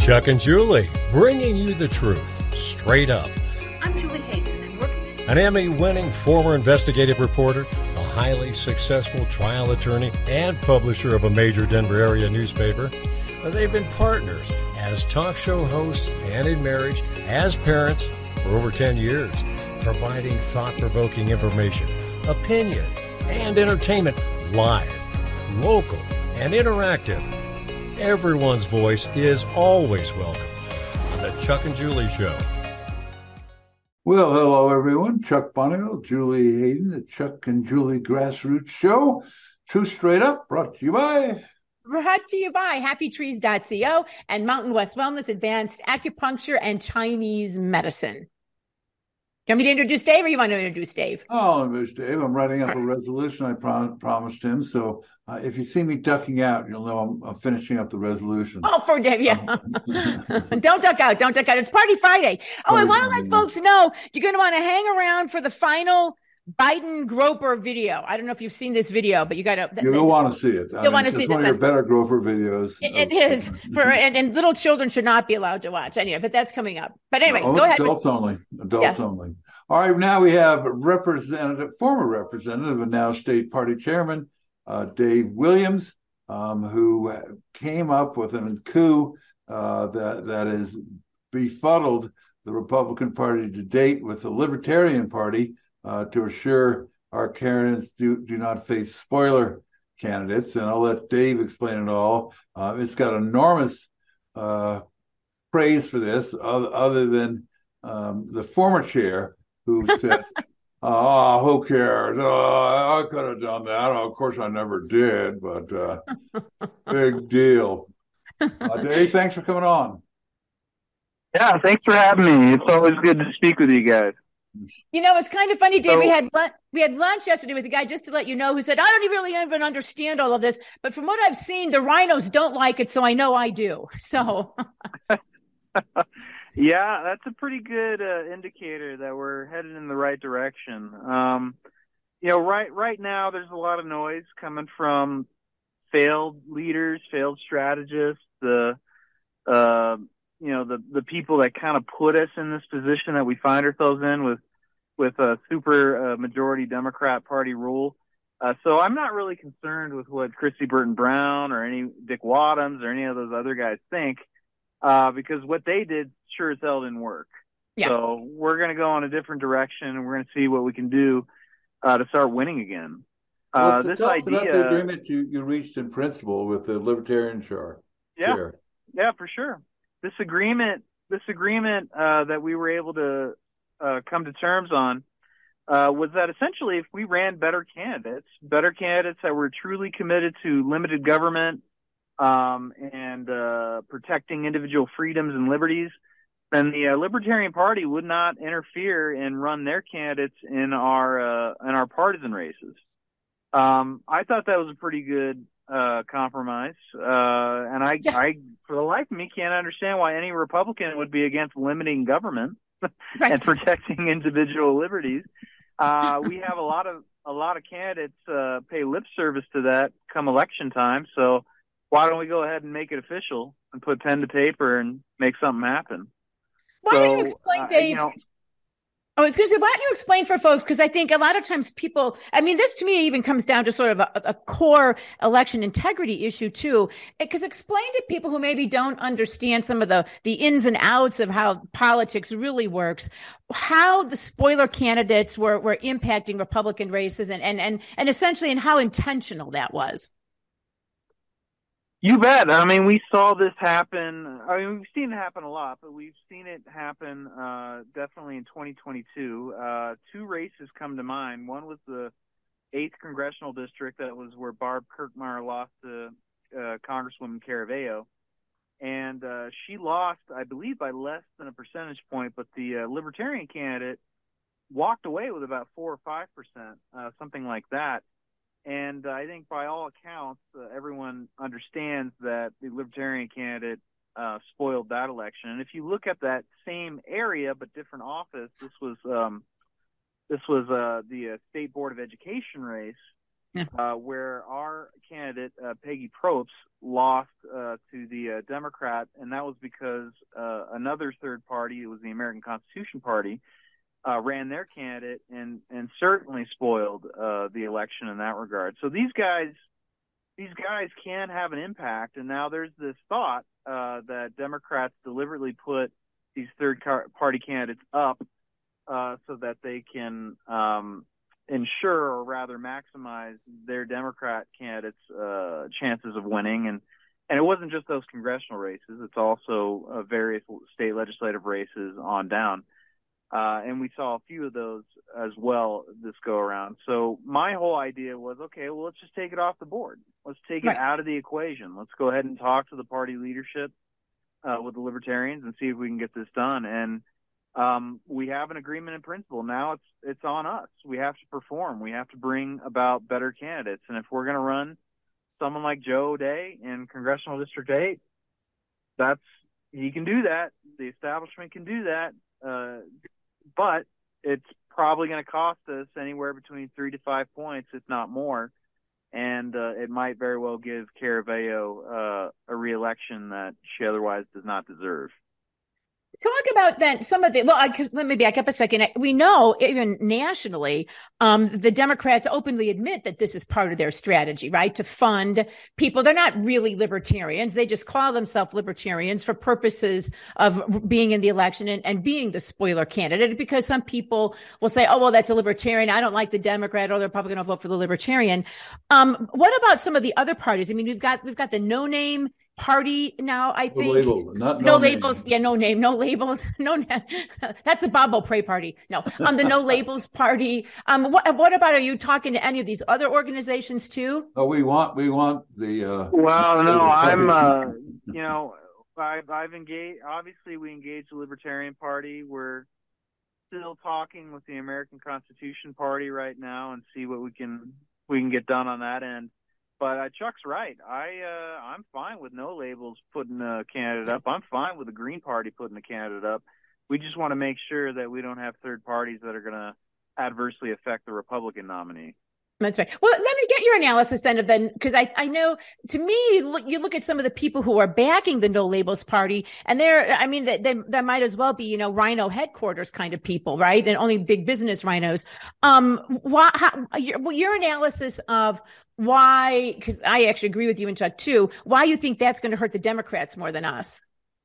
Chuck and Julie, bringing you the truth, straight up. I'm Julie Hayden, and working An Emmy-winning former investigative reporter, a highly successful trial attorney, and publisher of a major Denver area newspaper. They've been partners as talk show hosts and in marriage, as parents for over 10 years, providing thought-provoking information, opinion, and entertainment live, local, and interactive. Everyone's voice is always welcome on the Chuck and Julie Show. Well, hello, everyone. Chuck Bonnell, Julie Hayden, the Chuck and Julie Grassroots Show. Two Straight Up, brought to you by HappyTrees.co and Mountain West Wellness, Advanced Acupuncture and Chinese Medicine. Do you want me to introduce Dave, or you want to introduce Dave? Oh, Mr. Dave, I'm writing up a resolution I promised him. So if you see me ducking out, you'll know I'm finishing up the resolution. Oh, for Dave, yeah. Don't duck out. Don't duck out. It's Party Friday. Oh, I want to let folks know you're going to want to hang around for the final Biden Groper video. I don't know if you've seen this video, but you got to. You'll want to see it. You'll want to see this. It's one of your better Groper videos. It is and little children should not be allowed to watch anyway. But that's coming up. But anyway, go ahead. Adults only. Adults only. All right. Now we have former representative, and now state party chairman, Dave Williams, who came up with a coup that has befuddled the Republican Party to date with the Libertarian Party. To assure our candidates do not face spoiler candidates. And I'll let Dave explain it all. It's got enormous praise for this, other than the former chair who said, who cares? I could have done that. Of course, I never did, but big deal. Dave, thanks for coming on. Yeah, thanks for having me. It's always good to speak with you guys. You know, it's kind of funny, Dave. We had lunch yesterday with a guy, just to let you know, who said, I don't really even understand all of this. But from what I've seen, the rhinos don't like it. So I know I do. So. Yeah, that's a pretty good indicator that we're headed in the right direction. Right now there's a lot of noise coming from failed leaders, failed strategists, the people that kind of put us in this position that we find ourselves in with a super majority Democrat Party rule. So I'm not really concerned with what Christy Burton Brown or any Dick Wadhams or any of those other guys think, because what they did sure as hell didn't work. Yeah. So we're going to go in a different direction, and we're going to see what we can do to start winning again. This idea, about the agreement you reached in principle with the Libertarian chair. Yeah, for sure. This agreement that we were able to come to terms on was that essentially if we ran better candidates that were truly committed to limited government and protecting individual freedoms and liberties, then the Libertarian Party would not interfere and run their candidates in our partisan races. I thought that was a pretty good compromise, and I for the life of me can't understand why any Republican would be against limiting government and protecting individual liberties. We have a lot of candidates pay lip service to that come election time, so why don't we go ahead and make it official and put pen to paper and make something happen? Why don't you explain, Dave? I was going to say, why don't you explain for folks? Because I think a lot of times people, this to me even comes down to sort of a core election integrity issue too. Because explain to people who maybe don't understand some of the ins and outs of how politics really works, how the spoiler candidates were impacting Republican races and essentially, and how intentional that was. You bet. We saw this happen. We've seen it happen a lot, but we've seen it happen definitely in 2022. Two races come to mind. One was the 8th Congressional District. That was where Barb Kirkmeyer lost to Congresswoman Caraveo. And she lost, I believe, by less than a percentage point, but the Libertarian candidate walked away with about 4 or 5%, something like that. And I think by all accounts, everyone understands that the Libertarian candidate spoiled that election. And if you look at that same area but different office, this was the State Board of Education race. where our candidate, Peggy Probst, lost to the Democrat, and that was because another third party, it was the American Constitution Party, ran their candidate and certainly spoiled the election in that regard. So these guys can have an impact, and now there's this thought that Democrats deliberately put these third-party candidates up so that they can ensure, or rather maximize, their Democrat candidates' chances of winning. And it wasn't just those congressional races; it's also various state legislative races on down. And we saw a few of those as well this go around. So my whole idea was, okay, well, let's just take it off the board. Let's take it out of the equation. Let's go ahead and talk to the party leadership with the Libertarians and see if we can get this done. And we have an agreement in principle. Now it's on us. We have to perform. We have to bring about better candidates. And if we're going to run someone like Joe O'Dea in Congressional District 8, he can do that. The establishment can do that. But it's probably going to cost us anywhere between 3 to 5 points, if not more. And it might very well give Caravello a re-election that she otherwise does not deserve. Talk about then some of the, well, let me back up a second. We know even nationally, the Democrats openly admit that this is part of their strategy, right? To fund people. They're not really libertarians. They just call themselves libertarians for purposes of being in the election and being the spoiler candidate, because some people will say, oh, well, that's a libertarian. I don't like the Democrat, or the Republican. I'll vote for the libertarian. What about some of the other parties? I mean, we've got the No Name Party now, I think. No labels. Yeah, no name, no labels. No, that's the Bob Beaupre party. No, the No Labels Party. What about, are you talking to any of these other organizations too? Oh, we want the. Well, no, I'm. I've engaged. Obviously, we engaged the Libertarian Party. We're still talking with the American Constitution Party right now and see what we can get done on that end. But Chuck's right. I'm fine with No Labels putting a candidate up. I'm fine with the Green Party putting a candidate up. We just want to make sure that we don't have third parties that are going to adversely affect the Republican nominee. That's right. Well, let me get your analysis then because I know, to me, you look at some of the people who are backing the No Labels Party, and they might as well be, rhino headquarters kind of people, right? And only big business rhinos. Your analysis of why, because I actually agree with you and Chuck too, why you think that's going to hurt the Democrats more than us?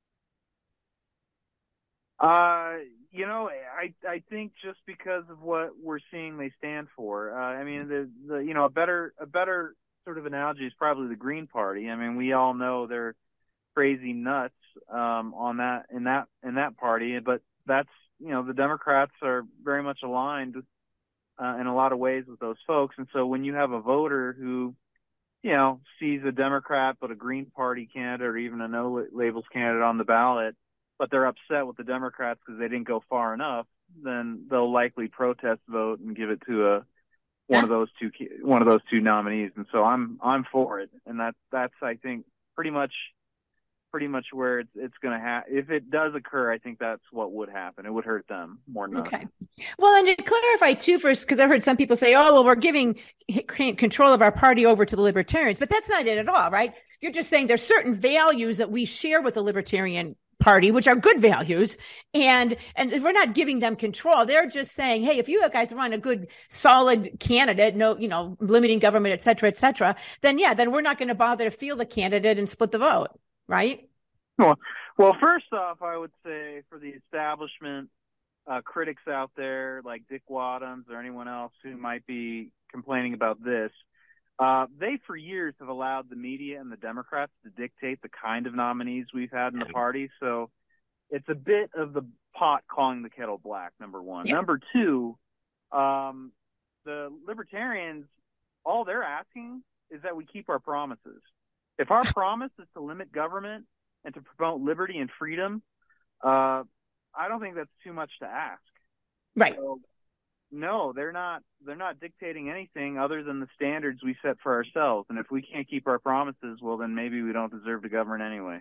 I think just because of what we're seeing they stand for. A better sort of analogy is probably the Green Party. I mean, we all know they're crazy nuts on that in that party, but that's, the Democrats are very much aligned in a lot of ways with those folks. And so when you have a voter who, sees a Democrat but a Green Party candidate or even a No Labels candidate on the ballot, but they're upset with the Democrats because they didn't go far enough, then they'll likely protest vote and give it to one of those two nominees. And so I'm for it, and that's I think pretty much where it's going to if it does occur. I think that's what would happen. It would hurt them more than okay. Well, and to clarify too, first, because I've heard some people say, "Oh, well, we're giving control of our party over to the Libertarians," but that's not it at all, right? You're just saying there's certain values that we share with the Libertarian Party, which are good values, and we're not giving them control. They're just saying, hey, if you guys run a good, solid candidate, no, limiting government, et cetera, then we're not going to bother to field a candidate and split the vote, right? Well, first off, I would say for the establishment critics out there like Dick Wadhams or anyone else who might be complaining about this, they for years have allowed the media and the Democrats to dictate the kind of nominees we've had in the party. So it's a bit of the pot calling the kettle black, number one. Yeah. Number two, the Libertarians, all they're asking is that we keep our promises. If our promise is to limit government and to promote liberty and freedom, I don't think that's too much to ask. Right. So, no, they're not dictating anything other than the standards we set for ourselves. And if we can't keep our promises, well, then maybe we don't deserve to govern anyway.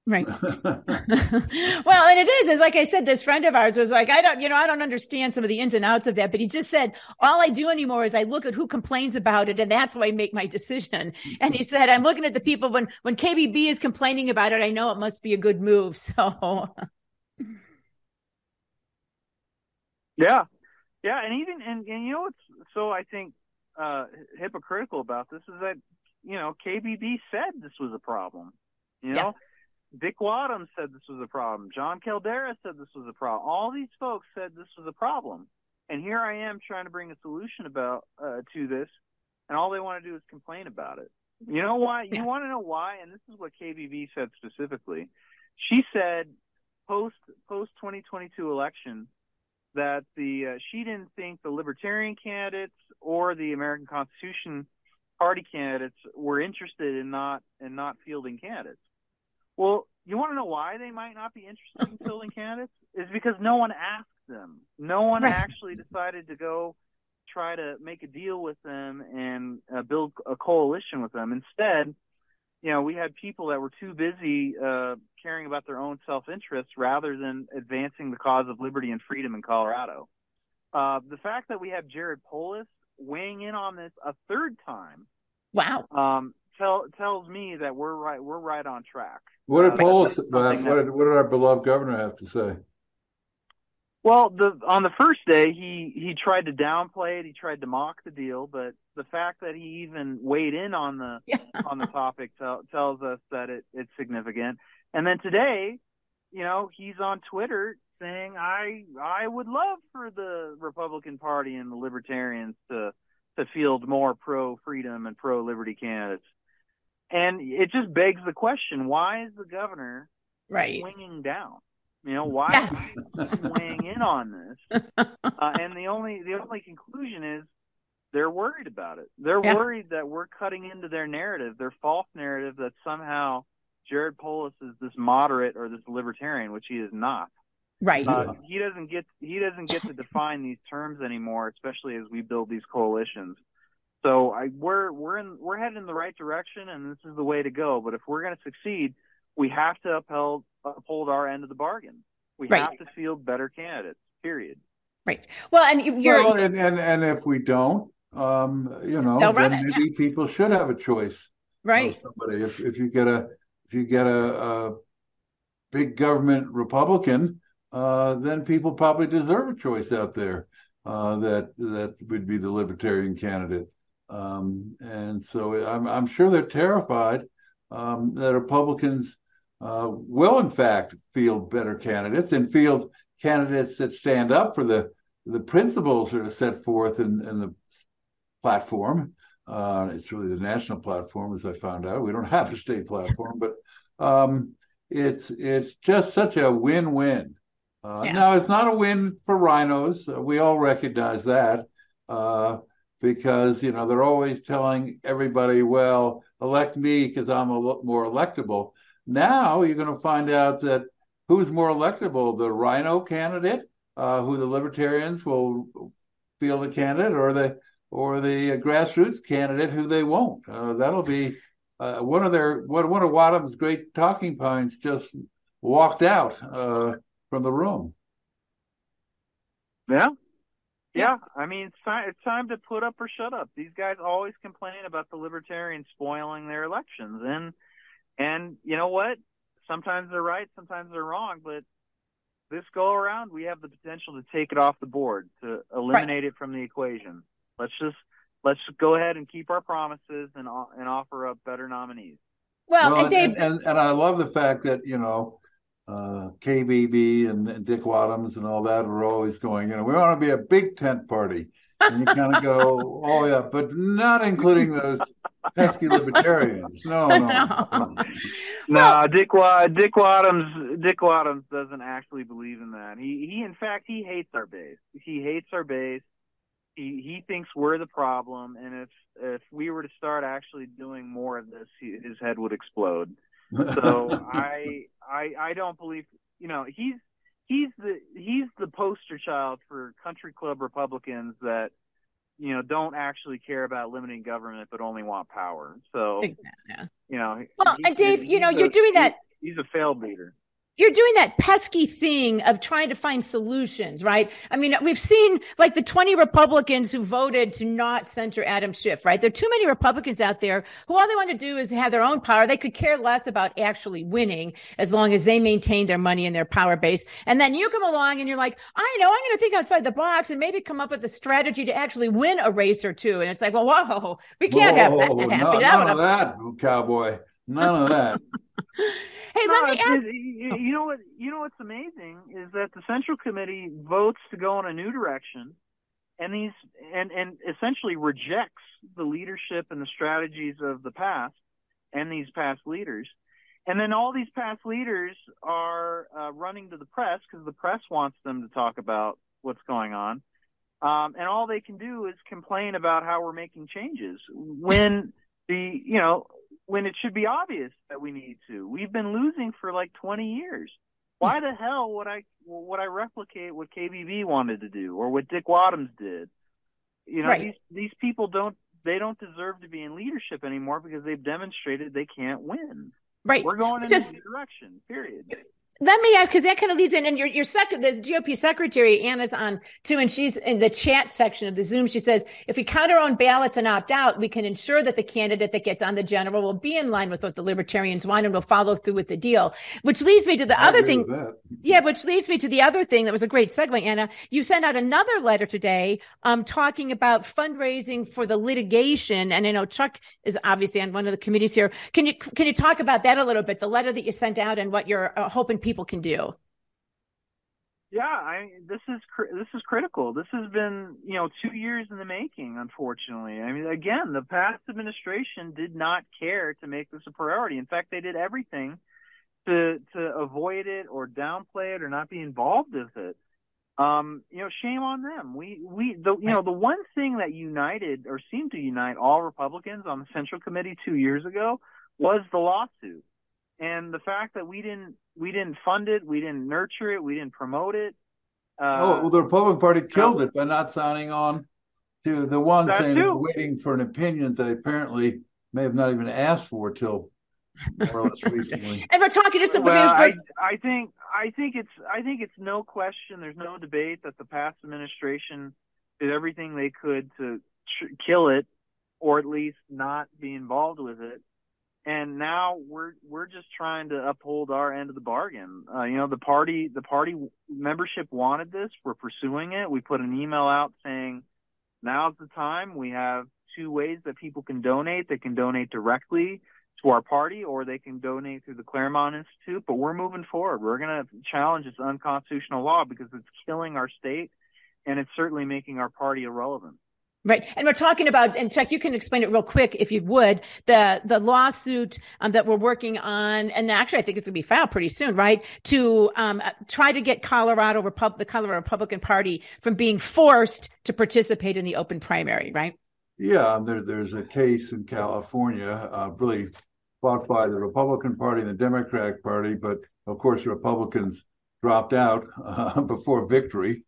Right. Well, and it is like I said, this friend of ours was like, I don't understand some of the ins and outs of that, but he just said, all I do anymore is I look at who complains about it, and that's how I make my decision. And he said, I'm looking at the people when KBB is complaining about it, I know it must be a good move. So yeah. And you know what's so I think hypocritical about this is that, KBB said this was a problem. Dick Wadham said this was a problem. John Caldera said this was a problem. All these folks said this was a problem. And here I am trying to bring a solution to this, and all they want to do is complain about it. You know why? You want to know why? And this is what KBB said specifically. She said post 2022 election that she didn't think the Libertarian candidates or the American Constitution Party candidates were interested in not fielding candidates. Well, you want to know why they might not be interested in fielding candidates? Is because no one asked them. No one actually decided to go try to make a deal with them and build a coalition with them. Instead, we had people that were too busy caring about their own self-interest rather than advancing the cause of liberty and freedom in Colorado. The fact that we have Jared Polis weighing in on this a third time, wow, tells me that we're right on track. What did Polis? What did our beloved governor have to say? Well, on the first day, he tried to downplay it. He tried to mock the deal, but the fact that he even weighed in on the topic tells us that it's significant. And then today, he's on Twitter saying, I would love for the Republican Party and the Libertarians to field more pro-freedom and pro-liberty candidates. And it just begs the question, why is the governor swinging down? Why is he weighing in on this? And the only conclusion is they're worried about it. They're worried that we're cutting into their narrative, their false narrative that somehow Jared Polis is this moderate or this libertarian, which he is not. Right. He doesn't get to define these terms anymore, especially as we build these coalitions. So we're headed in the right direction, and this is the way to go. But if we're going to succeed, we have to uphold our end of the bargain. We have to field better candidates. Period. Right. Well, and and if we don't, then maybe people should have a choice. Right. Of somebody. If you get a big government Republican, then people probably deserve a choice out there that would be the Libertarian candidate. And so I'm sure they're terrified that Republicans will in fact field better candidates and field candidates that stand up for the principles that are set forth in the platform. It's really the national platform, as I found out. We don't have a state platform, but it's just such a win-win. Now, it's not a win for rhinos. We all recognize that because, they're always telling everybody, well, elect me because I'm a lot more electable. Now you're going to find out that who's more electable, the rhino candidate, who the Libertarians will field a candidate, or the grassroots candidate who they won't. That'll be one of Wadham's great talking points just walked out from the room. Yeah. I mean, it's time to put up or shut up. These guys always complain about the Libertarians spoiling their elections, and you know what? Sometimes they're right, sometimes they're wrong, but this go around, we have the potential to take it off the board, to eliminate it from the equation. Let's just go ahead and keep our promises and offer up better nominees. Well, and Dave, and I love the fact that KBB and Dick Wadhams and all that are always going, we want to be a big tent party, and you kind of go, oh yeah, but not including those pesky Libertarians. No. Dick Wadhams doesn't actually believe in that. He in fact he hates our base. He hates our base. He thinks we're the problem, and if we were to start actually doing more of this, his head would explode. So I don't believe he's the poster child for country club Republicans that don't actually care about limiting government but only want power. So exactly. Well, and Dave, you're doing that. He's a failed leader. You're doing that pesky thing of trying to find solutions, right? I mean, we've seen like the 20 Republicans who voted to not censure Adam Schiff, right? There are too many Republicans out there who all they want to do is have their own power. They could care less about actually winning as long as they maintain their money and their power base. And then you come along and you're like, I know, I'm going to think outside the box and maybe come up with a strategy to actually win a race or two. And it's like, well, whoa, we can't have that happen. None of that, cowboy. None of that. Hey, let me ask. You know what? You know what's amazing is that the Central Committee votes to go in a new direction, and essentially rejects the leadership and the strategies of the past and these past leaders, and then all these past leaders are running to the press because the press wants them to talk about what's going on, and all they can do is complain about how we're making changes when when it should be obvious that we need to. We've been losing for like 20 years. Why the hell would I replicate what KBB wanted to do or what Dick Wadhams did? Right. These people don't deserve to be in leadership anymore because they've demonstrated they can't win. Right. We're going in a new direction, period. Let me ask, because that kind of leads in, and your the GOP secretary, Anna's on too, and she's in the chat section of the Zoom. She says, if we count our own ballots and opt out, we can ensure that the candidate that gets on the general will be in line with what the libertarians want and will follow through with the deal. Which leads me to the other thing. Yeah, which leads me to the other thing that was a great segue, Anna. You sent out another letter today talking about fundraising for the litigation. And I know Chuck is obviously on one of the committees here. Can you talk about that a little bit, the letter that you sent out and what you're hoping people can do? Yeah, this is critical. This has been 2 years in the making, unfortunately. I mean, again, the past administration did not care to make this a priority. In fact, they did everything to avoid it or downplay it or not be involved with it. Shame on them. The one thing that united or seemed to unite all Republicans on the Central Committee 2 years ago was the lawsuit. And the fact that we didn't fund it, we didn't nurture it, we didn't promote it. The Republican Party killed it by not signing on to the one saying they're waiting for an opinion that they apparently may have not even asked for till more or less recently. And we're talking to some. Well, I think it's no question. There's no debate that the past administration did everything they could to kill it, or at least not be involved with it. And now we're just trying to uphold our end of the bargain. The party membership wanted this. We're pursuing it. We put an email out saying, now's the time. We have two ways that people can donate. They can donate directly to our party, or they can donate through the Claremont Institute. But we're moving forward. We're going to challenge this unconstitutional law because it's killing our state, and it's certainly making our party irrelevant. Right. And we're talking about, and Chuck, you can explain it real quick if you would, the lawsuit that we're working on. And actually, I think it's going to be filed pretty soon, right? To try to get the Colorado Republican Party from being forced to participate in the open primary, right? Yeah. There's a case in California really fought by the Republican Party and the Democratic Party. But of course, the Republicans dropped out before victory.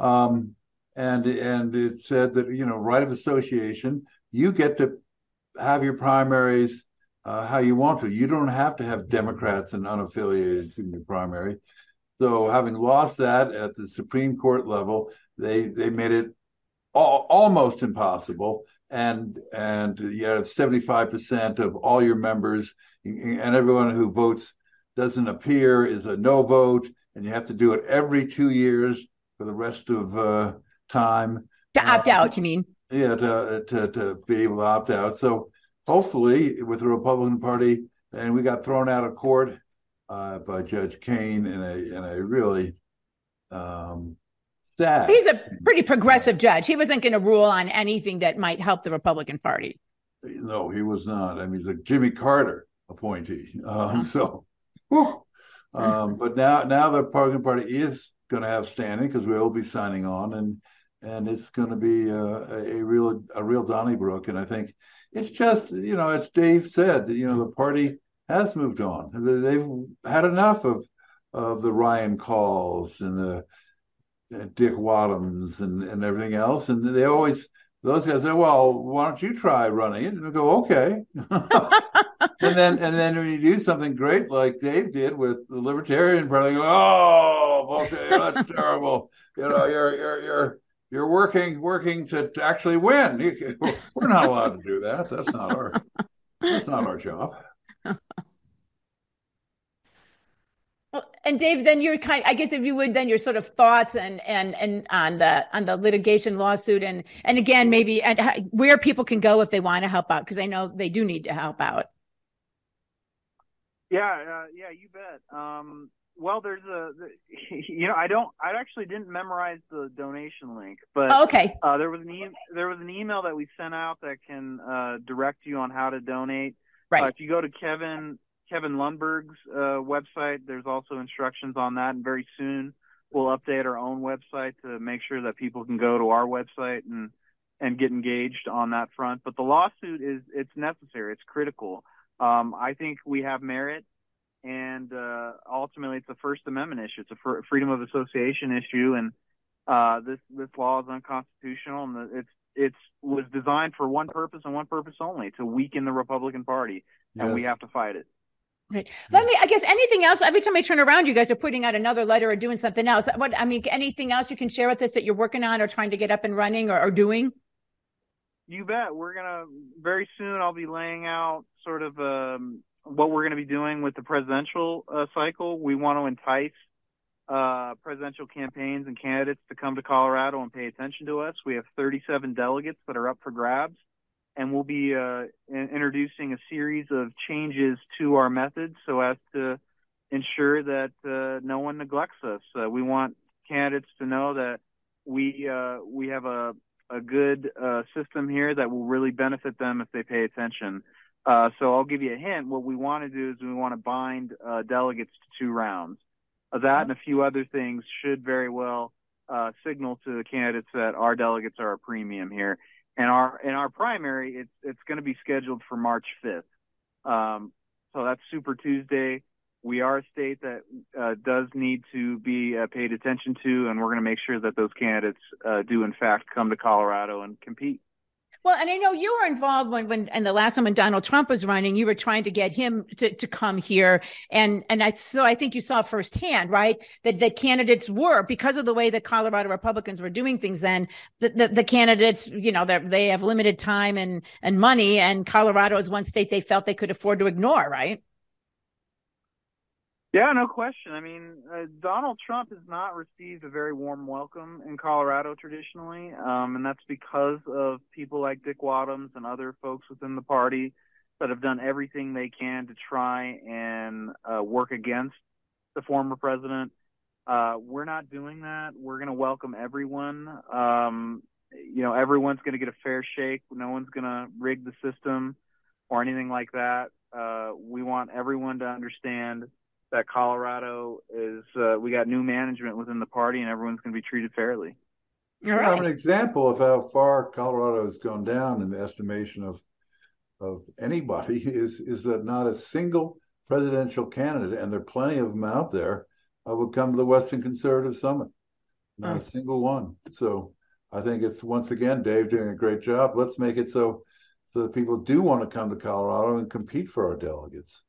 And it said that, right of association, you get to have your primaries how you want to. You don't have to have Democrats and unaffiliated in your primary. So having lost that at the Supreme Court level, they made it almost impossible. And you have 75% of all your members and everyone who votes doesn't appear is a no vote. And you have to do it every 2 years for the rest of time to opt out. You mean? Yeah, to be able to opt out. So hopefully, with the Republican Party, and we got thrown out of court by Judge Kane in a really sad. He's a pretty progressive judge. He wasn't going to rule on anything that might help the Republican Party. No, he was not. I mean, he's a Jimmy Carter appointee. But now the Republican Party is going to have standing because we will be signing on, and it's going to be a real Donnybrook. And I think it's just, as Dave said, the party has moved on. They've had enough of the Ryan Calls and the Dick Wadhams and everything else. And they always those guys say, well, why don't you try running it? And we go, okay. and then when you do something great like Dave did with the Libertarian Party, go, oh, bullshit, that's terrible. You're working to actually win. We're not allowed to do that. That's not our job. Well, and Dave, then I guess if you would, then your sort of thoughts and on the litigation lawsuit and again, maybe where people can go if they want to help out, because I know they do need to help out. Yeah, you bet. Well, there's I actually didn't memorize the donation link, but okay. There was an email that we sent out that can direct you on how to donate. Right. If you go to Kevin Lundberg's website, there's also instructions on that, and very soon we'll update our own website to make sure that people can go to our website and get engaged on that front. But the lawsuit it's necessary, it's critical. I think we have merit. And ultimately, it's a First Amendment issue. It's a freedom of association issue, and this law is unconstitutional. And it was designed for one purpose and one purpose only: to weaken the Republican Party, and we have to fight it. Right. I guess anything else? Every time I turn around, you guys are putting out another letter or doing something else. Anything else you can share with us that you're working on or trying to get up and running or doing? You bet. We're gonna very soon. I'll be laying out sort of what we're going to be doing with the presidential cycle. We want to entice presidential campaigns and candidates to come to Colorado and pay attention to us. We have 37 delegates that are up for grabs, and we'll be introducing a series of changes to our methods so as to ensure that no one neglects us. We want candidates to know that we have a good system here that will really benefit them if they pay attention. So I'll give you a hint. What we want to do is we want to bind delegates to 2 rounds. That and a few other things should very well signal to the candidates that our delegates are a premium here. And in our primary, it's going to be scheduled for March 5th. So that's Super Tuesday. We are a state that does need to be paid attention to, and we're going to make sure that those candidates do in fact come to Colorado and compete. Well, and I know you were involved when the last time when Donald Trump was running, you were trying to get him to come here. And I think you saw firsthand, right, that candidates were, because of the way that Colorado Republicans were doing things then, the candidates, they have limited time and money, and Colorado is one state they felt they could afford to ignore, right? Yeah, no question. I mean, Donald Trump has not received a very warm welcome in Colorado traditionally, and that's because of people like Dick Wadhams and other folks within the party that have done everything they can to try and work against the former president. We're not doing that. We're going to welcome everyone. Everyone's going to get a fair shake. No one's going to rig the system or anything like that. We want everyone to understand that Colorado is, we got new management within the party, and everyone's going to be treated fairly. All right. An example of how far Colorado has gone down in the estimation of anybody is that not a single presidential candidate, and there are plenty of them out there, would come to the Western Conservative Summit. Not a single one. So I think it's, once again, Dave doing a great job. Let's make it so that people do want to come to Colorado and compete for our delegates.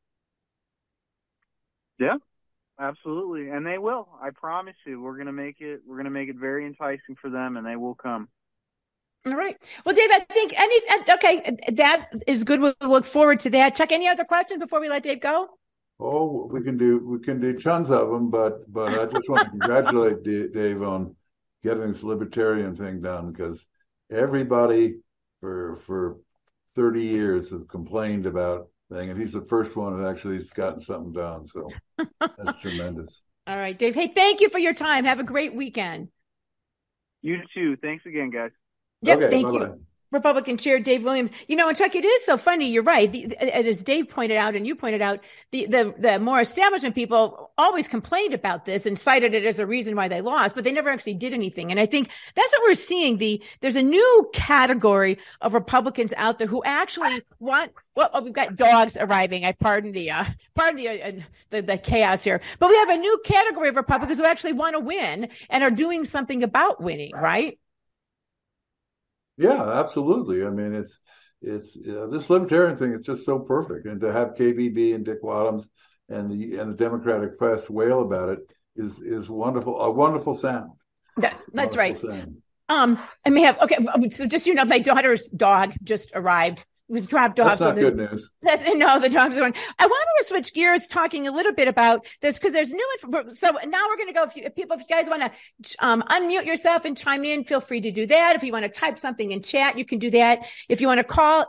Yeah, absolutely. And they will. I promise you, we're going to make it very enticing for them, and they will come. All right. Well, Dave, I think that is good. We'll look forward to that. Chuck, any other questions before we let Dave go? Oh, we can do tons of them, but I just want to congratulate Dave on getting this libertarian thing done, because everybody for 30 years has complained about thing, and he's the first one that actually has gotten something done. So that's tremendous. All right, Dave. Hey, thank you for your time. Have a great weekend. You too. Thanks again, guys. Yep, okay, thank you. Republican Chair Dave Williams. And Chuck, it is so funny. You're right. As Dave pointed out, and you pointed out, the more establishment people always complained about this and cited it as a reason why they lost, but they never actually did anything. And I think that's what we're seeing. There's a new category of Republicans out there who actually want. Well, we've got dogs arriving. I pardon the chaos here, but we have a new category of Republicans who actually want to win and are doing something about winning. Right. Yeah, absolutely. I mean, it's this libertarian thing is just so perfect, and to have KBB and Dick Wadhams and the Democratic press wail about it is wonderful. A wonderful sound. That's right. Sound. I may have so just my daughter's dog just arrived. Was dropped off. That's not good news. No, the dog's going. I wanted to switch gears, talking a little bit about this because there's new info. So now we're going to go. If you guys want to unmute yourself and chime in, feel free to do that. If you want to type something in chat, you can do that. If you want to call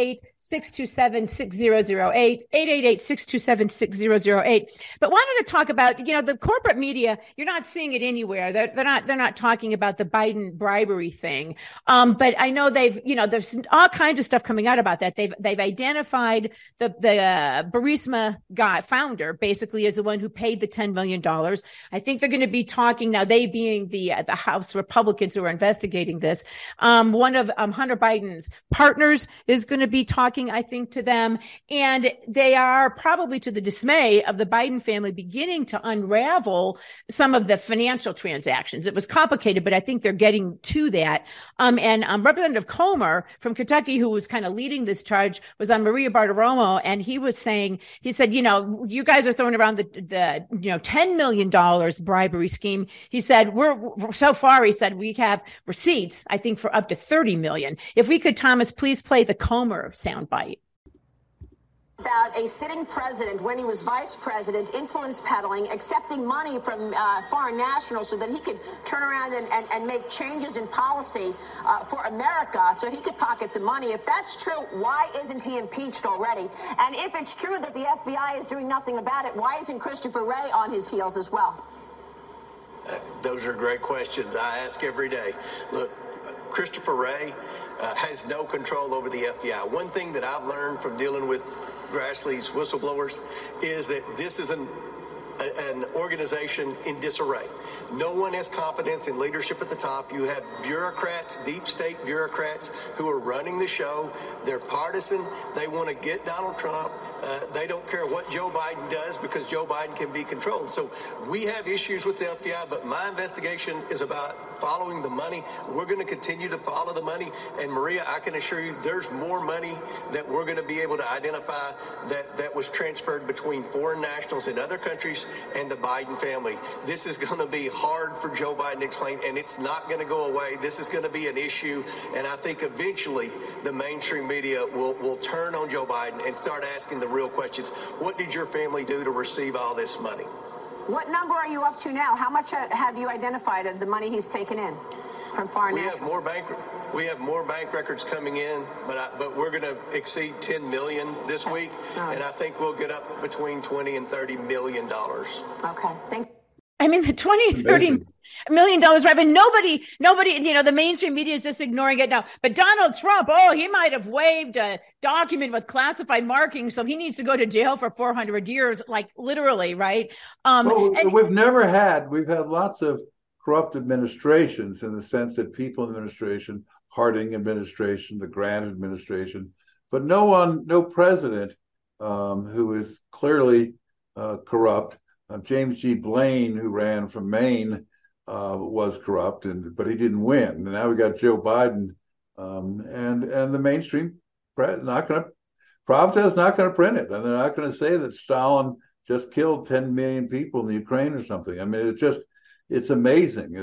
888-627-6008, 888-627-6008. But wanted to talk about, the corporate media. You're not seeing it anywhere. They're not talking about the Biden bribery thing. But I know there's all kinds of stuff coming out about that. They've identified the Burisma guy founder basically as the one who paid the $10 million. I think they're going to be talking now, they being the House Republicans who are investigating this. One of Hunter Biden's partners is going to be talking, I think, to them. And they are probably to the dismay of the Biden family beginning to unravel some of the financial transactions. It was complicated, but I think they're getting to that. And Representative Comer from Kentucky, who was kind of leading this charge, was on Maria Bartiromo, and he said, you guys are throwing around the $10 million bribery scheme. He said, so far, he said, we have receipts, I think, for up to $30 million. If we could, Thomas, please play the Comer soundbite. About a sitting president, when he was vice president, influence peddling, accepting money from foreign nationals so that he could turn around and make changes in policy for America so he could pocket the money. If that's true, why isn't he impeached already? And if it's true that the FBI is doing nothing about it, why isn't Christopher Wray on his heels as well? Those are great questions I ask every day. Look, Christopher Wray has no control over the FBI. One thing that I've learned from dealing with Grassley's whistleblowers is that this is an organization in disarray. No one has confidence in leadership at the top. You have bureaucrats, deep state bureaucrats, who are running the show. They're partisan. They want to get Donald Trump. They don't care what Joe Biden does because Joe Biden can be controlled. So we have issues with the FBI, but my investigation is about following the money. We're going to continue to follow the money. And Maria, I can assure you there's more money that we're going to be able to identify that was transferred between foreign nationals in other countries and the Biden family. This is going to be hard for Joe Biden to explain, and it's not going to go away. This is going to be an issue, and I think eventually the mainstream media will turn on Joe Biden and start asking the real questions. What did your family do to receive all this money? What number are you up to now? How much have you identified of the money he's taken in from foreign nationals? We have more bank records coming in, but we're going to exceed 10 million this week, and I think we'll get up between 20 and 30 million dollars. Okay, thank you. I mean, the $20-30 million, right? But nobody, the mainstream media is just ignoring it now. But Donald Trump, he might have waived a document with classified markings, so he needs to go to jail for 400 years, like literally, right? We've had lots of corrupt administrations in the sense that people in the administration, Harding administration, the Grant administration, but no president who is clearly corrupt. James G. Blaine, who ran from Maine, was corrupt, but he didn't win. And now we got Joe Biden, and the mainstream press Pravda is not going to print it, and they're not going to say that Stalin just killed 10 million people in the Ukraine or something. I mean, it's amazing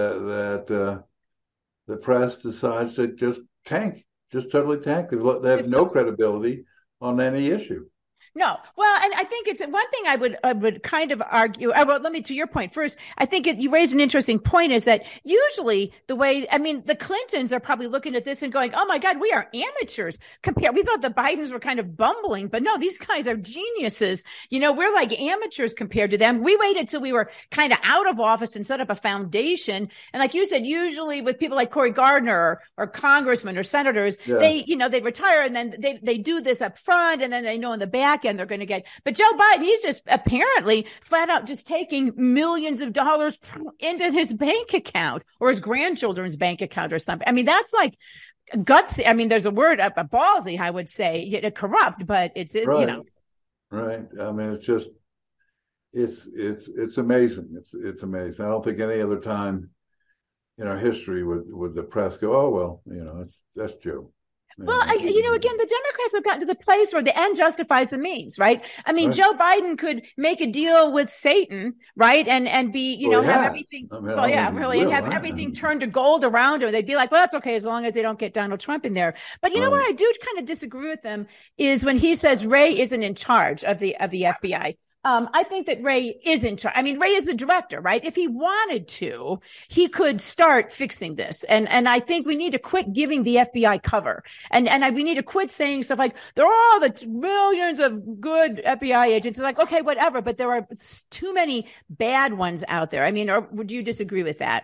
that the press decides to just totally tank. They have no credibility on any issue. No. Well, and I think it's one thing I would kind of argue. Well, let me, to your point first, I think you raised an interesting point is that usually the Clintons are probably looking at this and going, oh my God, we are amateurs we thought the Bidens were kind of bumbling, but no, these guys are geniuses. We're like amateurs compared to them. We waited till we were kind of out of office and set up a foundation. And like you said, usually with people like Cory Gardner or congressmen or senators, they retire and then they do this up front and then they know in the back end they're going to get. But Joe Biden, he's just apparently flat out just taking millions of dollars into his bank account or his grandchildren's bank account or something. I mean, that's like gutsy. I mean, there's a word, a ballsy, I would say, corrupt, but it's, right. Right. I mean, it's just, it's amazing. It's amazing. I don't think any other time in our history would the press go, oh, well, that's Joe. Well, again, the Democrats have gotten to the place where the end justifies the means, right? I mean, right. Joe Biden could make a deal with Satan, right? And be, have everything, and have everything turned to gold around him. They'd be like, well, that's okay as long as they don't get Donald Trump in there. But you know where I do kind of disagree with them is when he says Wray isn't in charge of the FBI. I think that Wray is in charge. I mean, Wray is the director, right? If he wanted to, he could start fixing this. And I think we need to quit giving the FBI cover. And we need to quit saying stuff like, there are all the millions of good FBI agents. It's like, okay, whatever. But there are too many bad ones out there. I mean, or would you disagree with that?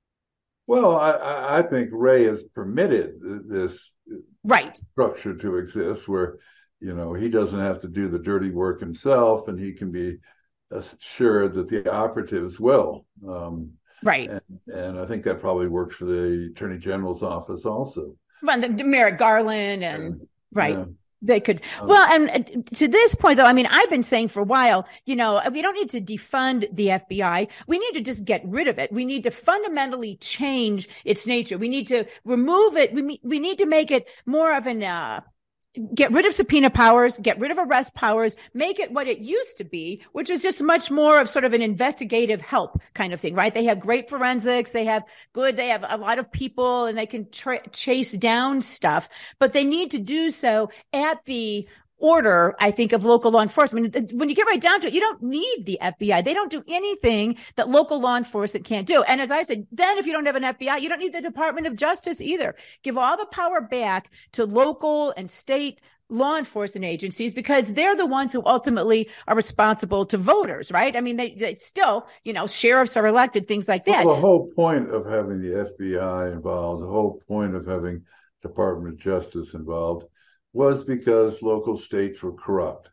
Well, I think Wray has permitted this structure to exist where he doesn't have to do the dirty work himself, and he can be assured that the operatives will. Right. And I think that probably works for the Attorney General's office also. Well, the Merrick Garland right. Yeah. They could. Well, and to this point, though, I mean, I've been saying for a while, we don't need to defund the FBI. We need to just get rid of it. We need to fundamentally change its nature. We need to remove it. We need to make it more of an get rid of subpoena powers, get rid of arrest powers, make it what it used to be, which is just much more of sort of an investigative help kind of thing, right? They have great forensics. They have a lot of people and they can chase down stuff, but they need to do so at the order, I think, of local law enforcement. I mean, when you get right down to it, you don't need the FBI. They don't do anything that local law enforcement can't do. And as I said, then if you don't have an FBI, you don't need the Department of Justice either. Give all the power back to local and state law enforcement agencies because they're the ones who ultimately are responsible to voters, right? I mean, they still, sheriffs are elected, things like that. Well, the whole point of having the FBI involved, the whole point of having Department of Justice involved was because local states were corrupt.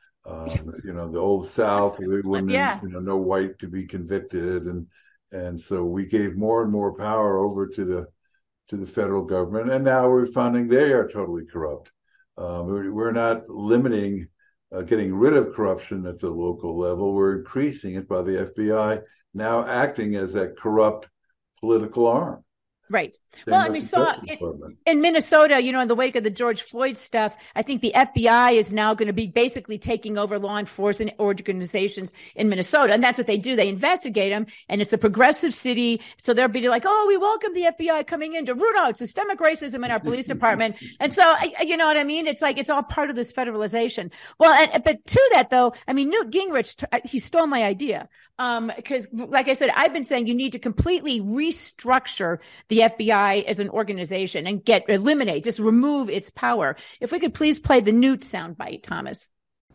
The old South, no white could be convicted, and so we gave more and more power over to the federal government, and now we're finding they are totally corrupt. We're not limiting getting rid of corruption at the local level; we're increasing it by the FBI now acting as that corrupt political arm. Right. Well, and we saw in Minnesota, in the wake of the George Floyd stuff, I think the FBI is now going to be basically taking over law enforcement organizations in Minnesota. And that's what they do. They investigate them. And it's a progressive city. So they'll be like, oh, we welcome the FBI coming in to root out systemic racism in our police department. And so, you know what I mean? It's like it's all part of this federalization. Well, but to that, though, I mean, Newt Gingrich, he stole my idea. Because like I said, I've been saying you need to completely restructure the FBI as an organization and just remove its power. If we could please play the Newt soundbite, Thomas.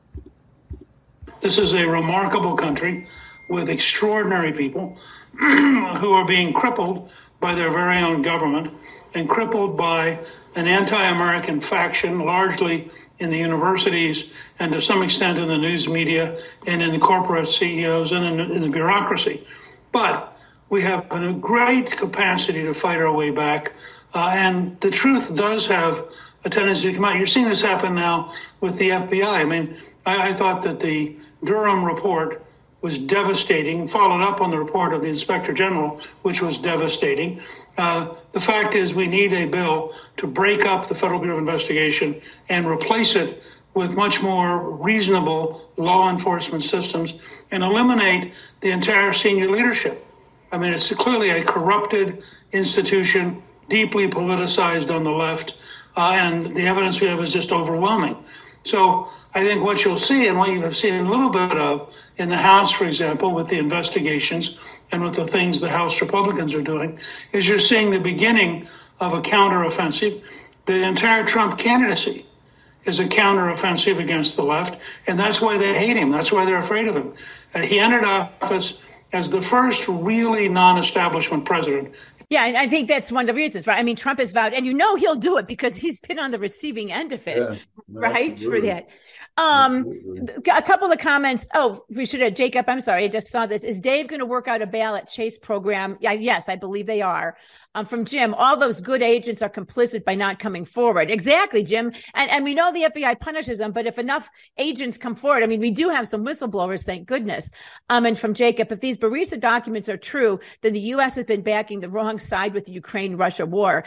This is a remarkable country with extraordinary people who are being crippled by their very own government and crippled by an anti-American faction, largely in the universities and to some extent in the news media and in the corporate CEOs and in the bureaucracy. But we have a great capacity to fight our way back, and the truth does have a tendency to come out. You're seeing this happen now with the FBI. I mean, I thought that the Durham report was devastating, followed up on the report of the Inspector General, which was devastating. The fact is we need a bill to break up the Federal Bureau of Investigation and replace it with much more reasonable law enforcement systems and eliminate the entire senior leadership. I mean, it's clearly a corrupted institution, deeply politicized on the left, and the evidence we have is just overwhelming. So I think what you'll see and what you have seen a little bit of in the House, for example, with the investigations and with the things the House Republicans are doing, is you're seeing the beginning of a counteroffensive. The entire Trump candidacy is a counteroffensive against the left, and that's why they hate him. That's why they're afraid of him. He entered office as the first really non-establishment president. Yeah, and I think that's one of the reasons, right? I mean, Trump has vowed, and he'll do it because he's been on the receiving end of it, right? For that. A couple of comments. Oh, we should have Jacob. I'm sorry. I just saw this. Is Dave going to work out a ballot chase program? Yeah, yes, I believe they are. From Jim, all those good agents are complicit by not coming forward. Exactly, Jim. And we know the FBI punishes them, but if enough agents come forward, I mean, we do have some whistleblowers, thank goodness. And from Jacob, if these Burisma documents are true, then the U.S. has been backing the wrong side with the Ukraine-Russia war.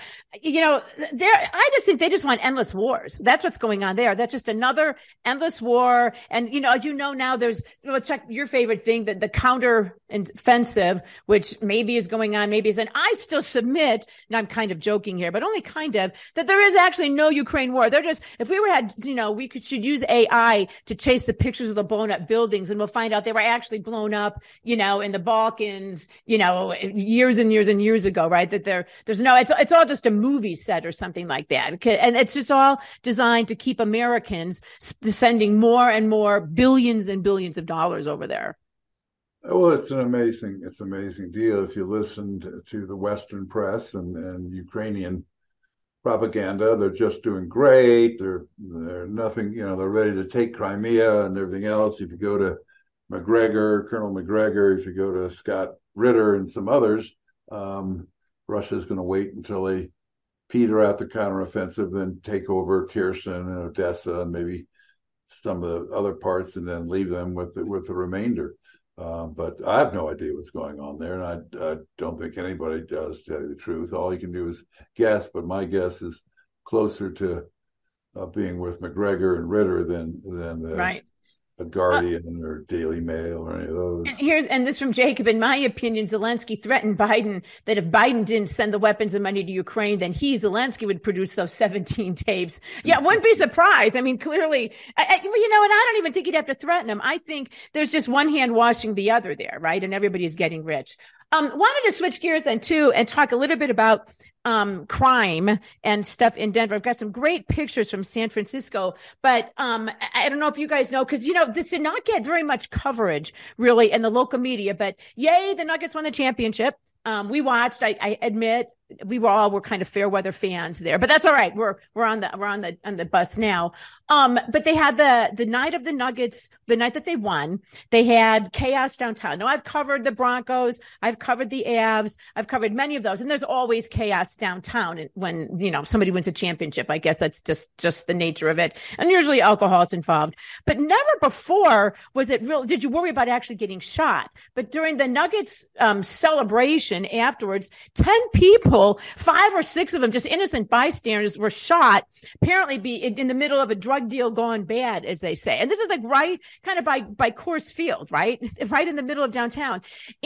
I just think they just want endless wars. That's what's going on there. That's just another endless war. And, as you know now, there's, check your favorite thing, the counter offensive, which maybe is going on, maybe isn't. I still submit, and I'm kind of joking here, but only kind of, that there is actually no Ukraine war. They're just, if we should use AI to chase the pictures of the blown up buildings, and we'll find out they were actually blown up, in the Balkans, years and years and years ago, right? That there's no, it's all just a movie set or something like that. And it's just all designed to keep Americans sending more and more billions and billions of dollars over there. Well, it's an amazing deal. If you listen to the Western press and Ukrainian propaganda, they're just doing great. They're nothing, they're ready to take Crimea and everything else. If you go to Colonel McGregor, if you go to Scott Ritter and some others, Russia's going to wait until they peter out the counteroffensive, then take over Kherson and Odessa and maybe some of the other parts, and then leave them with the remainder. But I have no idea what's going on there, and I don't think anybody does, to tell you the truth. All you can do is guess, but my guess is closer to being with McGregor and Ritter than right. A Guardian or Daily Mail or any of those. And this from Jacob. In my opinion, Zelensky threatened Biden that if Biden didn't send the weapons and money to Ukraine, then Zelensky would produce those 17 tapes. Yeah, wouldn't be surprised. I mean, clearly, and I don't even think he'd have to threaten him. I think there's just one hand washing the other there, right? And everybody's getting rich. Wanted to switch gears then too and talk a little bit about crime and stuff in Denver. I've got some great pictures from San Francisco, but I don't know if you guys know, because this did not get very much coverage really in the local media. But yay, the Nuggets won the championship. We watched. I admit we were kind of fair weather fans there, but that's all right. We're on the bus now. But they had the night of the Nuggets, the night that they won, they had chaos downtown. Now I've covered the Broncos, I've covered the Avs, I've covered many of those, and there's always chaos downtown when somebody wins a championship. I guess that's just the nature of it, and usually alcohol is involved. But never before was it real. Did you worry about actually getting shot? But during the Nuggets celebration afterwards, 10 people, 5 or 6 of them, just innocent bystanders, were shot. Apparently, in the middle of a drug deal gone bad, as they say. And this is like right kind of by Coors Field, right in the middle of downtown.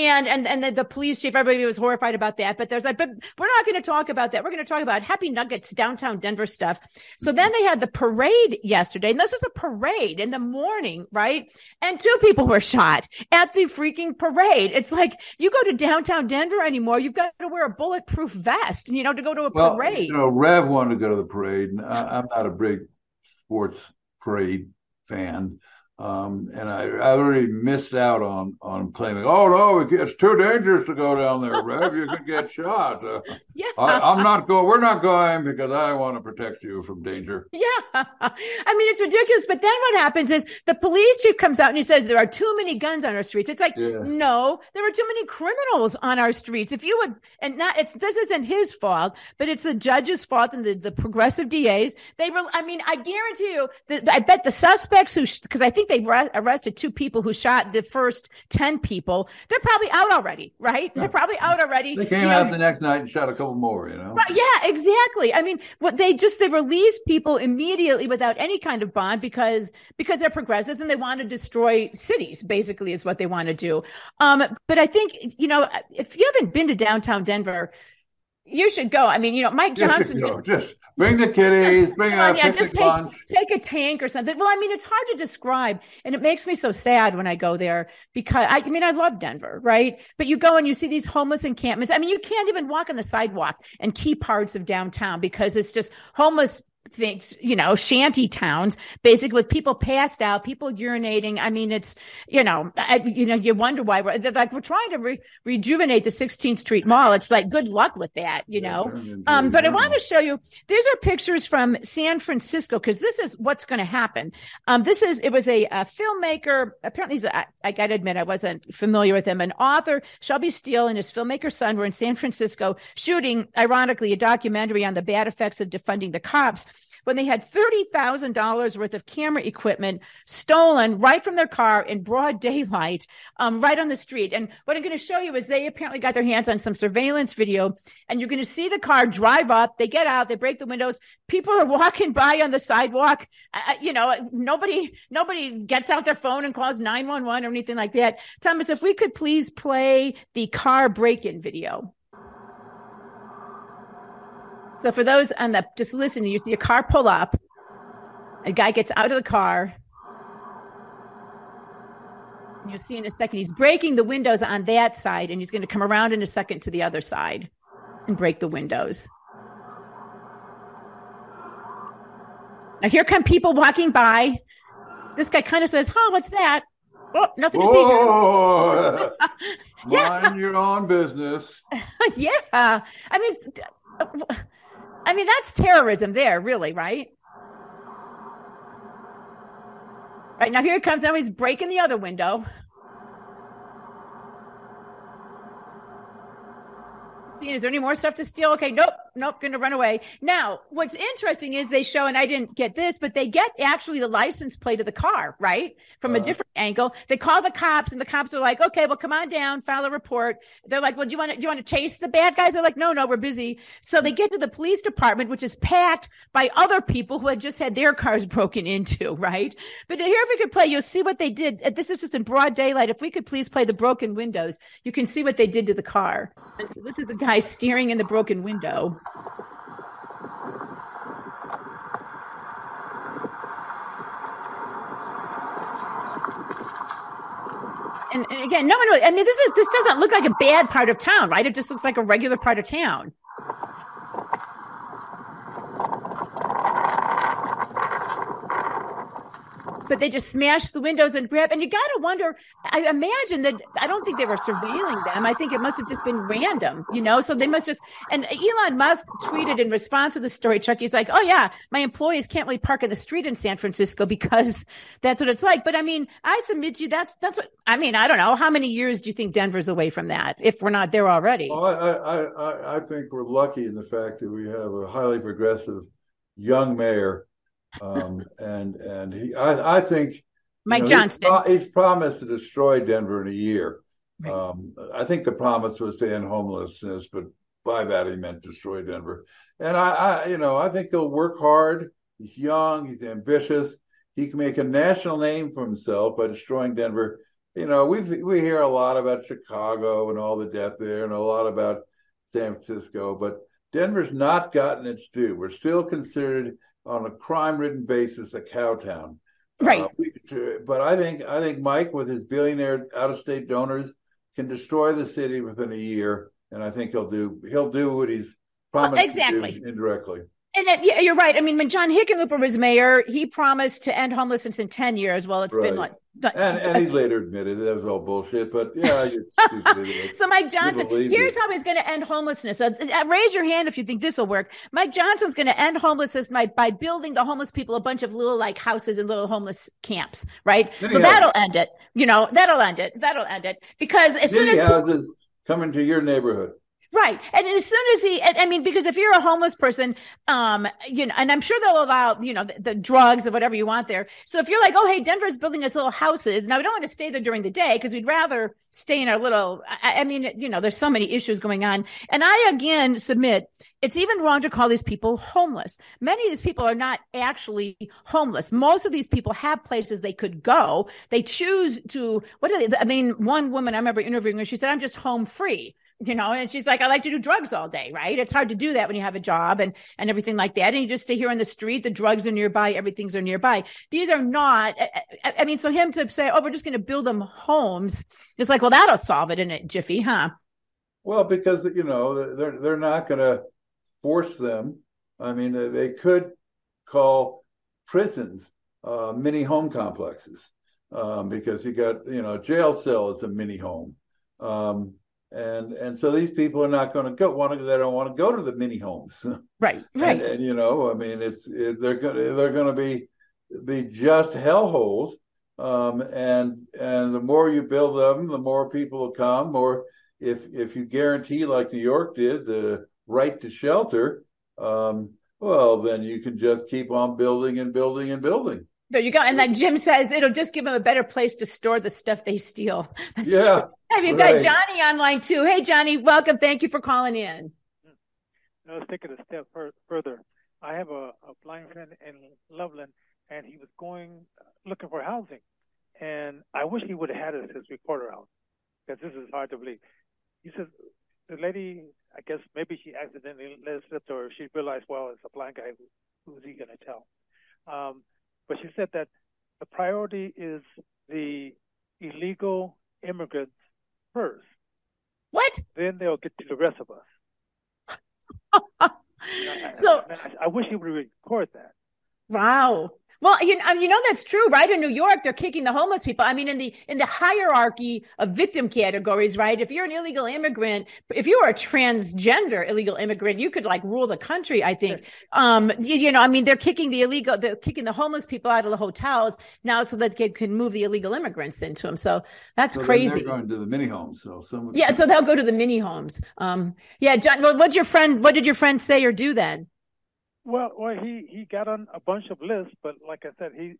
And the police chief, everybody was horrified about that. But but we're not going to talk about that. We're going to talk about Happy Nuggets downtown Denver stuff. So then they had the parade yesterday, and this is a parade in the morning, right? And 2 people were shot at the freaking parade. It's like you go to downtown Denver anymore, you've got to wear a bulletproof vest, to go to a parade. Rev wanted to go to the parade, and I'm not a big sports parade fan, and I already missed out on claiming, oh no, it's too dangerous to go down there, Rev. You could get shot. Yeah, I'm not going. We're not going because I want to protect you from danger. Yeah, I mean it's ridiculous. But then what happens is the police chief comes out and he says there are too many guns on our streets. It's like, no, there are too many criminals on our streets. If you would, this isn't his fault, but it's the judge's fault and the progressive DAs. I guarantee you that I bet the suspects because I think they arrested 2 people who shot the first 10 people. They're probably out already, right? They're probably out already. They came out the next night and shot a couple more, Right, yeah, exactly. I mean, they released people immediately without any kind of bond because they're progressives and they want to destroy cities, basically, is what they want to do. But I think, if you haven't been to downtown Denver, you should go. I mean, Mike Johnson's just bring the kiddies, take a tank or something. Well, I mean, it's hard to describe, and it makes me so sad when I go there because I love Denver, right? But you go and you see these homeless encampments. I mean, you can't even walk on the sidewalk in key parts of downtown because it's just homeless things, shanty towns, basically with people passed out, people urinating. I mean, it's, you wonder why we're trying to rejuvenate the 16th Street Mall. It's like, good luck with that, But I want to show you, these are pictures from San Francisco, because this is what's going to happen. It was a filmmaker. Apparently, I got to admit, I wasn't familiar with him. An author, Shelby Steele, and his filmmaker son were in San Francisco shooting, ironically, a documentary on the bad effects of defunding the cops, when they had $30,000 worth of camera equipment stolen right from their car in broad daylight, right on the street. And what I'm going to show you is they apparently got their hands on some surveillance video, and you're going to see the car drive up. They get out, they break the windows. People are walking by on the sidewalk. Nobody gets out their phone and calls 911 or anything like that. Thomas, if we could please play the car break-in video. So for those just listening, you see a car pull up, a guy gets out of the car, and you'll see in a second, he's breaking the windows on that side, and he's going to come around in a second to the other side and break the windows. Now here come people walking by. This guy kind of says, what's that? Oh, nothing to see here. Mind your own business. Yeah. I mean, that's terrorism there, really, right? Right, now here it comes. Now he's breaking the other window. See, is there any more stuff to steal? Okay, nope, going to run away. Now, what's interesting is they show, and I didn't get this, but they get actually the license plate of the car, right? From a different angle. They call the cops, and the cops are like, okay, well, come on down, file a report. They're like, well, do you want to chase the bad guys? They're like, no, we're busy. So they get to the police department, which is packed by other people who had just had their cars broken into, right? But here, if we could play, you'll see what they did. This is just in broad daylight. If we could please play the broken windows, you can see what they did to the car. And so this is the guy steering in the broken window. And again, no one really, this doesn't look like a bad part of town, right? It just looks like a regular part of town. But they just smashed the windows and grab, and you got to wonder, I imagine that, I don't think they were surveilling them. I think it must have just been random, so they must just, and Elon Musk tweeted in response to the story, Chuck, he's like, oh yeah, my employees can't really park in the street in San Francisco because that's what it's like. But I submit to you, that's what, I don't know, how many years do you think Denver's away from that, if we're not there already? Well, I think we're lucky in the fact that we have a highly progressive young mayor. And he, I think Mike Johnston, he's promised to destroy Denver in a year. Right. I think the promise was to end homelessness, but by that he meant destroy Denver. And I think he'll work hard. He's young, he's ambitious. He can make a national name for himself by destroying Denver. We hear a lot about Chicago and all the death there, and a lot about San Francisco, but Denver's not gotten its due. We're still considered, on a crime-ridden basis, a cow town. Right. But I think Mike, with his billionaire out-of-state donors, can destroy the city within a year, and I think he'll do what he's promised to do indirectly. And you're right. When John Hickenlooper was mayor, he promised to end homelessness in 10 years. Well, it's been like... And he later admitted that was all bullshit, but yeah, you're stupid. So Mike Johnson, here's how he's going to end homelessness. Raise your hand if you think this will work. Mike Johnson's going to end homelessness by building the homeless people a bunch of little houses and little homeless camps, right? So that'll end it. That'll end it. Because as soon as houses coming to your neighborhood. Right. And as soon as because if you're a homeless person, and I'm sure they'll allow, the drugs or whatever you want there. So if you're like, oh, hey, Denver's building us little houses. Now we don't want to stay there during the day because we'd rather stay in our little, there's so many issues going on. And I, again, submit it's even wrong to call these people homeless. Many of these people are not actually homeless. Most of these people have places they could go. They choose to, one woman I remember interviewing her, she said, I'm just home free. And she's like, I like to do drugs all day, right? It's hard to do that when you have a job and everything like that. And you just stay here on the street, the drugs are nearby, everything's are nearby. These are not, so him to say, oh, we're just going to build them homes. It's like, well, that'll solve it in a jiffy, huh? Well, because, they're not going to force them. They could call prisons mini home complexes because you got, a jail cell is a mini home. And so these people are not going to they don't want to go to the mini homes. Right. And I mean, they're going to be just hellholes. And the more you build them, the more people will come. Or if you guarantee, like New York did, the right to shelter, well, then you can just keep on building and building and building. There you go. And like Jim says, it'll just give them a better place to store the stuff they steal. That's yeah. True. Hey, we've got Johnny online too. Hey, Johnny, welcome. Thank you for calling in. Let's take it a step further. I have a blind friend in Loveland, and he was looking for housing. And I wish he would have had his recorder out, because this is hard to believe. He says, the lady, I guess maybe she accidentally let it slip, or she realized, well, it's a blind guy. Who's he going to tell? But she said that the priority is the illegal immigrants first. What? Then they'll get to the rest of us. I wish he would record that. Wow. Well, that's true, right? In New York, they're kicking the homeless people. I mean, in the hierarchy of victim categories, right? If you're an illegal immigrant, if you are a transgender illegal immigrant, you could rule the country, I think. They're kicking the homeless people out of the hotels now so that they can move the illegal immigrants into them. So that's crazy. They're going to the mini homes. So so they'll go to the mini homes. John, what did your friend say or do then? Well, he got on a bunch of lists, but like I said, he's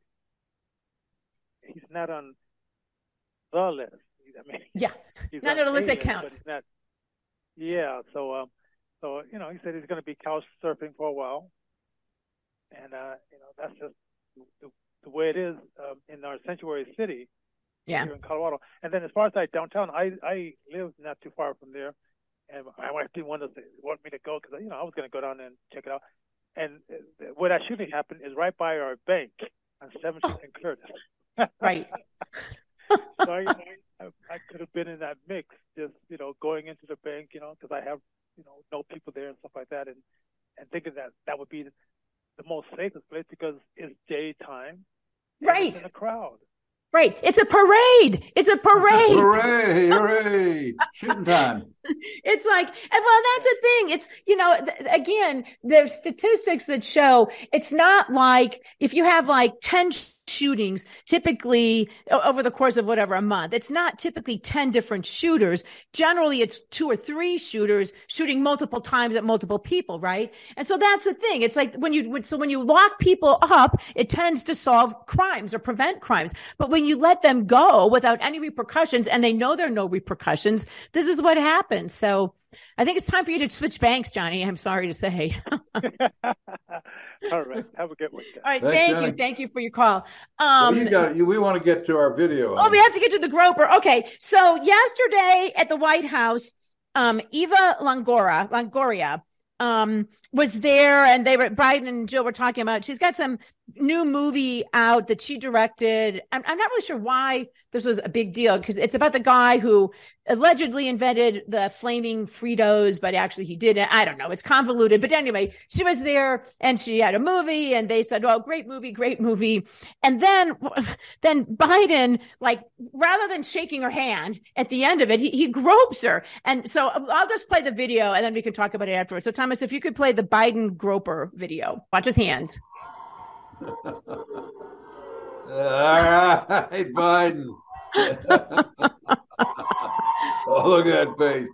not on the list. He's not on a list that counts. He said he's going to be couch surfing for a while, and that's just the way it is in our sanctuary city here in Colorado. And then as far as downtown, I live not too far from there, and my wife didn't want me to go because I was going to go down and check it out. And what actually happened is right by our bank on 7th Street and Curtis. Right. So I could have been in that mix, just, going into the bank, because I have, know people there and stuff like that. And thinking that would be the most safest place because it's daytime. Right. It's in a crowd. Right. It's a parade. Hooray. Shooting time. It's that's the thing. It's, again, there's statistics that show it's not like if you have 10 shootings typically over the course of a month, it's not typically 10 different shooters. Generally, it's 2 or 3 shooters shooting multiple times at multiple people. Right. And so that's the thing. It's like when you lock people up, it tends to solve crimes or prevent crimes. But when you let them go without any repercussions and they know there are no repercussions, this is what happens. So I think it's time for you to switch banks, Johnny. I'm sorry to say. All right. Have a good one. All right. Thank you. Thank you for your call. We want to get to our video. We have to get to the Groper. Okay. So yesterday at the White House, Eva Longoria was there, and Biden and Jill were talking about, she's got some new movie out that she directed. I'm not really sure why this was a big deal, because it's about the guy who allegedly invented the flaming Fritos, but actually he didn't. I don't know. It's convoluted. But anyway, she was there and she had a movie and they said, oh, great movie. And then Biden, rather than shaking her hand at the end of it, he gropes her. And so I'll just play the video and then we can talk about it afterwards. So Thomas, if you could play the Biden groper video, watch his hands. All right, Biden. Oh, look at that face.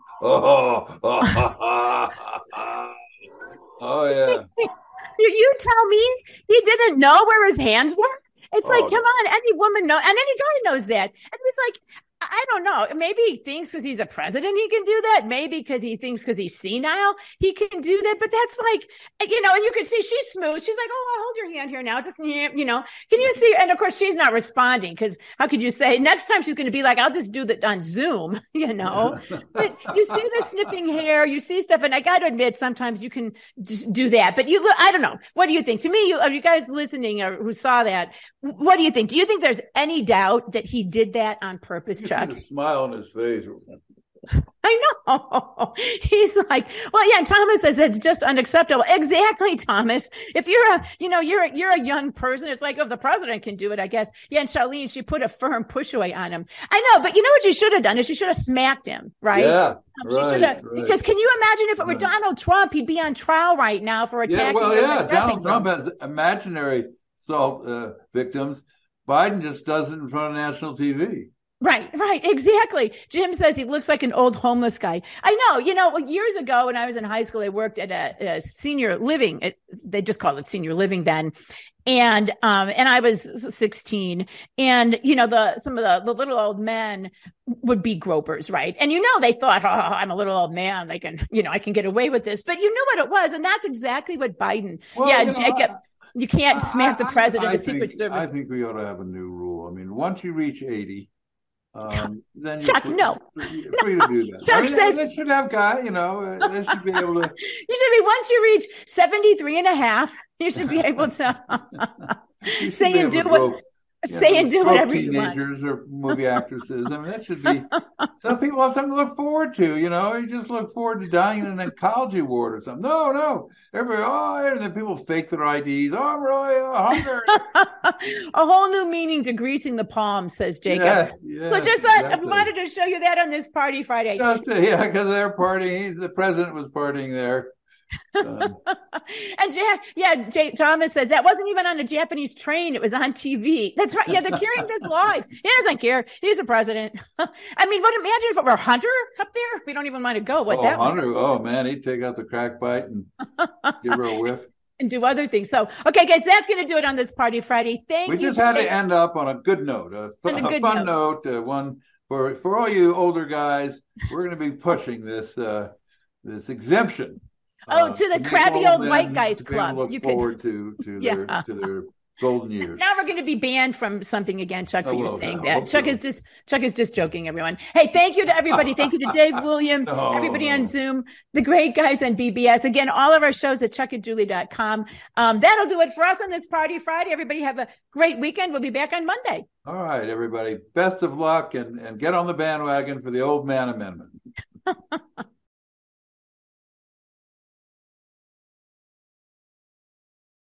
Oh yeah. You tell me he didn't know where his hands were? It's come on, any woman knows, and any guy knows that. And he's like, I don't know. Maybe he thinks because he's a president he can do that. Maybe because he thinks because he's senile he can do that. But that's and you can see she's smooth. She's like, oh, I'll hold your hand here now. Just, can you see? And of course, she's not responding because how could you say next time she's going to be like, I'll just do that on Zoom, But you see the snipping hair, you see stuff. And I got to admit, sometimes you can just do that. But I don't know. What do you think? To me, are you guys listening or who saw that? What do you think? Do you think there's any doubt that he did that on purpose, Chuck? The smile on his face. I know. He's like, well, yeah. And Thomas says it's just unacceptable. Exactly, Thomas. If you're a young person, it's like if the president can do it, I guess. Yeah. And Charlene, she put a firm push away on him. I know, but you know what you should have done is you should have smacked him, right? Yeah. Right. Because can you imagine if it were Donald Trump, he'd be on trial right now for attacking. Donald Trump has imaginary assault victims. Biden just does it in front of national TV. Right, exactly. Jim says he looks like an old homeless guy. I know, years ago when I was in high school, I worked at a senior living. They just called it senior living then. And I was 16 and, some of the little old men would be gropers. Right. And, they thought, I'm a little old man. They can, I can get away with this, but you knew what it was. And that's exactly what Biden. Well, Jacob, you can't smack the president of the Secret Service. I think we ought to have a new rule. I mean, once you reach 80, then Chuck, you're free to do that. Chuck says they should have guys, they should be able to. You should be, once you reach 73 and a half, you should be able to say and do whatever you want. Teenagers or movie actresses. I mean, that should be. Some people have something to look forward to. You just look forward to dying in an oncology ward or something. No. Everybody, and then people fake their IDs. Oh, I'm really hungry. A whole new meaning to greasing the palm, says Jacob. Yes, so just I wanted to show you that on this Party Friday. Because they're partying. The president was partying there. And Thomas says that wasn't even on a Japanese train. It was on TV. That's right. Yeah, they're carrying this live. He doesn't care. He's a president. I mean, imagine if it were Hunter up there? We don't even want to go. Hunter. Oh, man, he'd take out the crack pipe and give her a whiff. And do other things. So, okay, guys, that's going to do it on this Party Friday. We just had to end up on a good note, a fun note, one for all you older guys. We're going to be pushing this exemption. To the crabby old white guys club. Look forward to their golden years. Now we're going to be banned from something again, Chuck, for you saying that. Chuck is just joking, everyone. Hey, thank you to everybody. Thank you to Dave Williams, everybody on Zoom, the great guys on BBS. Again, all of our shows at chuckandjulie.com. That'll do it for us on this Party Friday. Everybody have a great weekend. We'll be back on Monday. All right, everybody. Best of luck and get on the bandwagon for the Old Man Amendment.